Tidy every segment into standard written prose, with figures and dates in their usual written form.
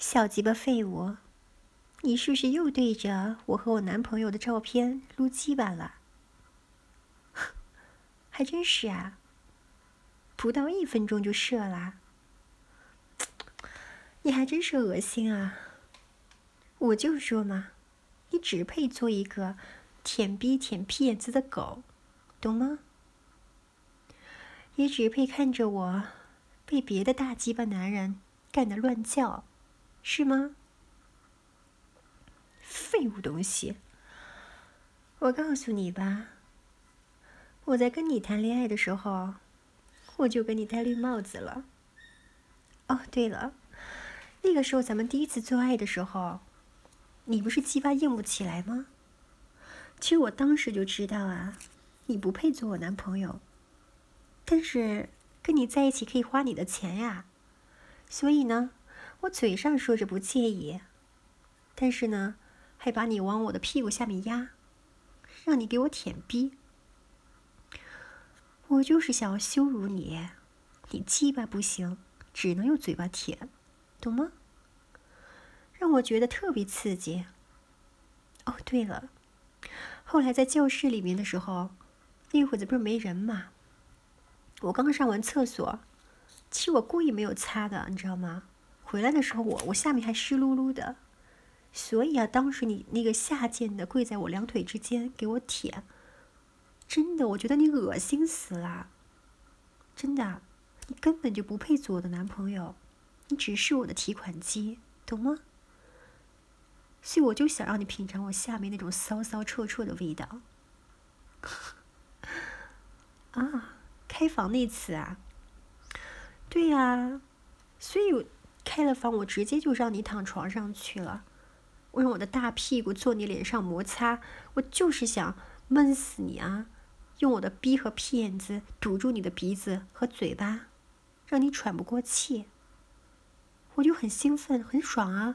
小鸡巴废物，你是不是又对着我和我男朋友的照片撸鸡巴了？还真是啊，不到1分钟就射啦，你还真是恶心啊！我就说嘛，你只配做一个舔逼舔屁眼子的狗，懂吗？也只配看着我被别的大鸡巴男人干得乱叫，是吗？废物东西！我告诉你吧，我在跟你谈恋爱的时候，我就跟你戴绿帽子了。哦，对了，那个时候咱们第一次做爱的时候，你不是鸡巴硬不起来吗？其实我当时就知道啊，你不配做我男朋友。但是跟你在一起可以花你的钱呀，所以呢，我嘴上说着不介意，但是呢，还把你往我的屁股下面压，让你给我舔逼。我就是想要羞辱你，你鸡巴不行，只能用嘴巴舔，懂吗？让我觉得特别刺激。哦，对了，后来在教室里面的时候，那会子不是没人嘛，我刚上完厕所，其实我故意没有擦的，你知道吗？回来的时候我下面还湿漉漉的，所以啊，当时你那个下贱的跪在我两腿之间给我舔，真的，我觉得你恶心死了，真的，你根本就不配做我的男朋友，你只是我的提款机，懂吗？所以我就想让你品尝我下面那种骚骚臭臭的味道。啊，开房那次啊，对呀，所以我开了房，我直接就让你躺床上去了。我用我的大屁股坐你脸上摩擦，我就是想闷死你啊！用我的逼和屁眼子堵住你的鼻子和嘴巴，让你喘不过气。我就很兴奋，很爽啊！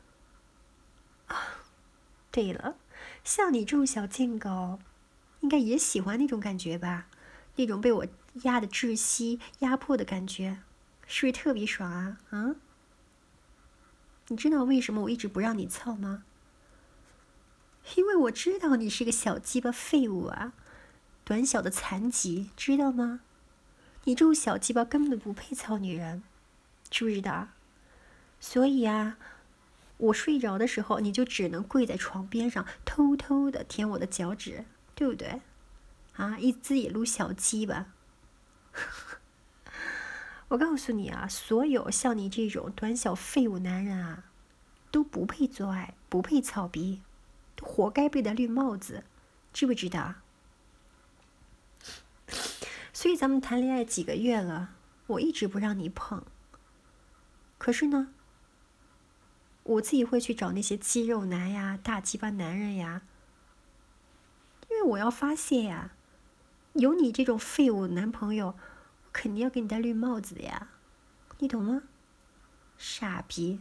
对了，像你这种小贱狗，应该也喜欢那种感觉吧？那种被我压得窒息、压迫的感觉，是不是特别爽啊？啊？你知道为什么我一直不让你操吗？因为我知道你是个小鸡巴废物啊，短小的残疾，知道吗？你这种小鸡巴根本不配操女人，知不知道？所以啊，我睡着的时候，你就只能跪在床边上，偷偷的舔我的脚趾，对不对？啊，一只也撸小鸡巴。我告诉你啊，所有像你这种短小废物男人啊，都不配做爱，不配操逼，都活该被戴绿帽子，知不知道？所以咱们谈恋爱几个月了，我一直不让你碰。可是呢，我自己会去找那些肌肉男呀、大鸡巴男人呀，因为我要发泄呀。有你这种废物男朋友，我肯定要给你戴绿帽子的呀，你懂吗？傻逼！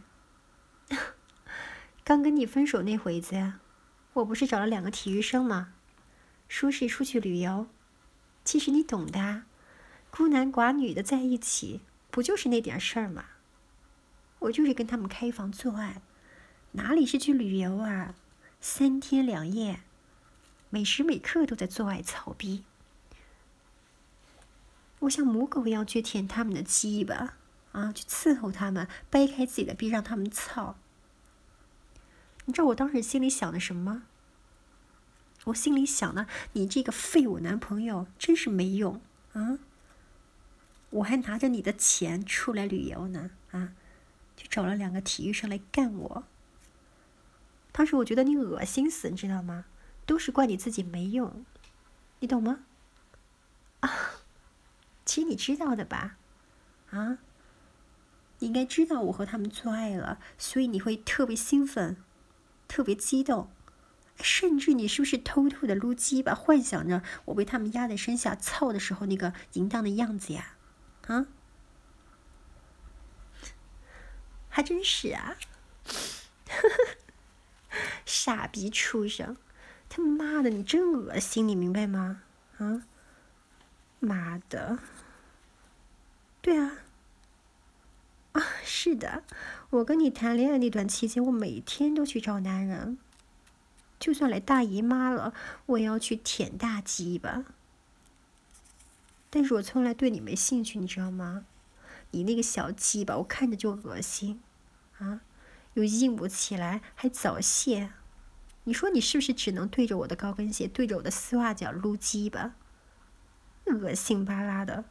刚跟你分手那回子呀，我不是找了2个体育生吗？说是出去旅游，其实你懂的啊，孤男寡女的在一起，不就是那点事儿吗？我就是跟他们开房做爱，哪里是去旅游啊？3天2夜，每时每刻都在做爱操逼。我像母狗一样去舔他们的鸡巴，啊，去伺候他们，掰开自己的逼让他们操。你知道我当时心里想的什么吗？我心里想的，你这个废物男朋友真是没用啊！我还拿着你的钱出来旅游呢，啊，就找了2个体育生来干我。当时我觉得你恶心死，你知道吗？都是怪你自己没用，你懂吗？啊，其实你知道的吧？啊，你应该知道我和他们做爱了，所以你会特别兴奋，特别激动，甚至你是不是偷偷的撸鸡巴，幻想着我被他们压在身下操的时候那个淫荡的样子呀？啊，还真是啊！傻逼畜生，他妈的，你真恶心，你明白吗？啊，妈的，对啊，啊是。 是的，我跟你谈恋爱那段期间，我每天都去找男人，就算来大姨妈了，我也要去舔大鸡巴。但是我从来对你没兴趣，你知道吗？你那个小鸡巴，我看着就恶心，啊，又硬不起来，还早泄。你说你是不是只能对着我的高跟鞋，对着我的丝袜脚撸鸡巴？恶心巴拉的。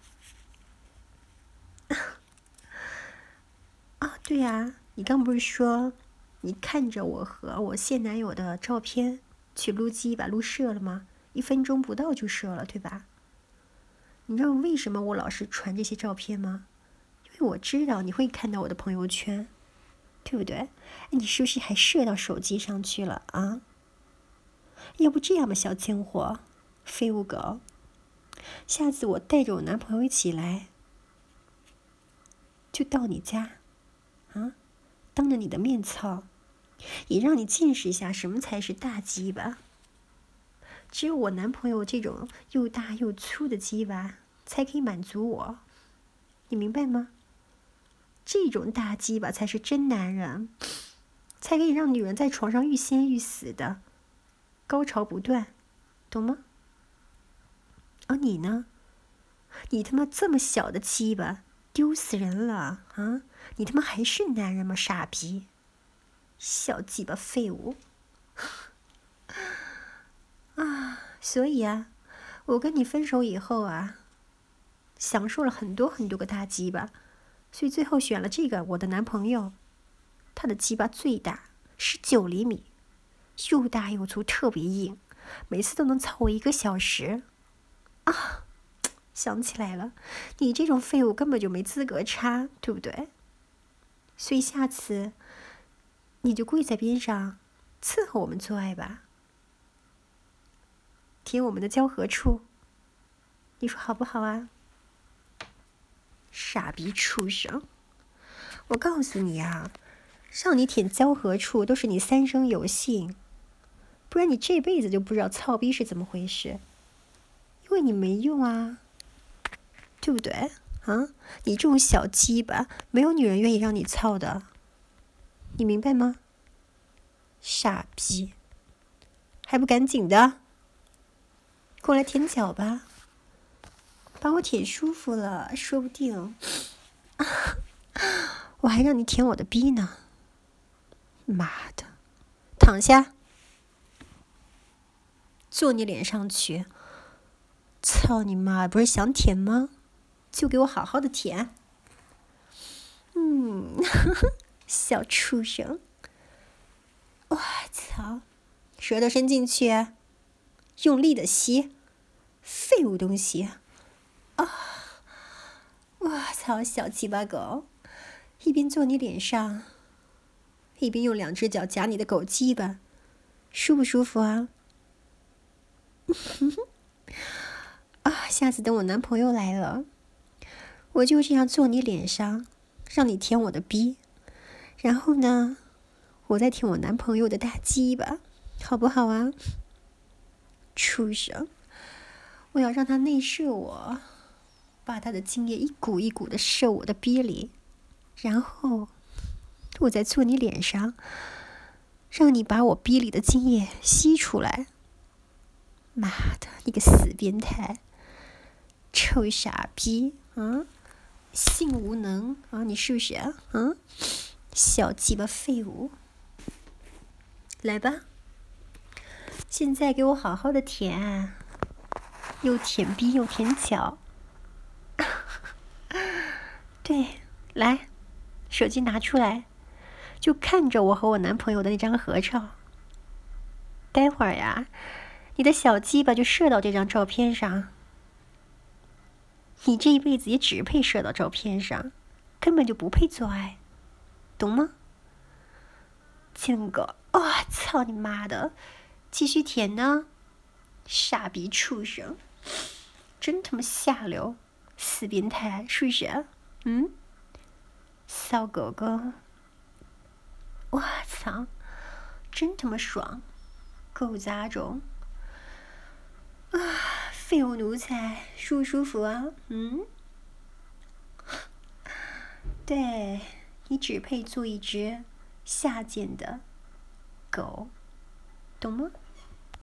啊，对呀，你刚不是说你看着我和我现男友的照片去撸鸡巴撸射了吗？1分钟不到就射了，对吧？你知道为什么我老是传这些照片吗？因为我知道你会看到我的朋友圈，对不对？你是不是还射到手机上去了啊？要不这样吧，小贱货，废物狗，下次我带着我男朋友一起来，就到你家，啊，当着你的面操，也让你见识一下什么才是大鸡巴。只有我男朋友这种又大又粗的鸡巴才可以满足我，你明白吗？这种大鸡巴才是真男人，才可以让女人在床上欲仙欲死的，高潮不断，懂吗？而你呢？你他妈这么小的鸡巴，丢死人了啊！你他妈还是男人吗？傻逼，小鸡巴废物！啊，所以啊，我跟你分手以后啊，享受了很多很多个大鸡巴，所以最后选了这个我的男朋友，他的鸡巴最大，19厘米，又大又粗，特别硬，每次都能操我1个小时。啊，想起来了，你这种废物根本就没资格插，对不对？所以下次你就跪在边上伺候我们做爱吧，舔我们的交合处，你说好不好啊？傻逼畜生！我告诉你啊，让你舔交合处都是你3生有幸，不然你这辈子就不知道操逼是怎么回事，因为你没用啊，对不对啊？你这种小鸡巴，没有女人愿意让你操的，你明白吗？傻逼，还不赶紧的过来舔脚吧，把我舔舒服了，说不定我还让你舔我的逼呢。妈的，躺下，坐你脸上去。操你妈，不是想舔吗？就给我好好的舔。小畜生，我操，舌头伸进去，用力的吸，废物东西啊！我操，小鸡巴狗，一边坐你脸上，一边用2只脚夹你的狗鸡巴，舒不舒服啊？啊，下次等我男朋友来了，我就这样坐你脸上，让你舔我的逼，然后呢，我再舔我男朋友的大鸡巴，好不好啊？畜生，我要让他内射我，把他的精液一股一股的射我的逼里，然后我再坐你脸上，让你把我逼里的精液吸出来。妈的，你个死变态，臭傻逼啊！性无能啊，你是不是啊？小鸡巴废物，来吧，现在给我好好的舔，又舔逼又舔脚。对，来，手机拿出来，就看着我和我男朋友的那张合照。待会儿呀，你的小鸡巴就射到这张照片上。你这一辈子也只配射到照片上，根本就不配做爱，懂吗？贱狗，操你妈的！继续舔呢，傻逼畜生，真他妈下流，死变态，是不是？骚狗狗，我操，真他妈爽，狗杂种啊！废物奴才，舒不舒服啊？对， 你只配做一只下贱的狗，懂吗？